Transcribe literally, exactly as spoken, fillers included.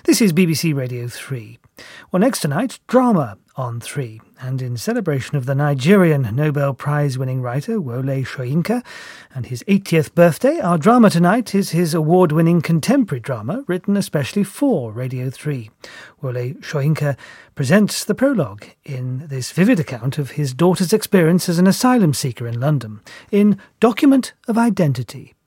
This is B B C Radio three. Well, next tonight, drama on three. And in celebration of the Nigerian Nobel Prize-winning writer Wole Soyinka and his eightieth birthday, our drama tonight is his award-winning contemporary drama written especially for Radio three. Wole Soyinka presents the prologue in this vivid account of his daughter's experience as an asylum seeker in London in Document of Identity.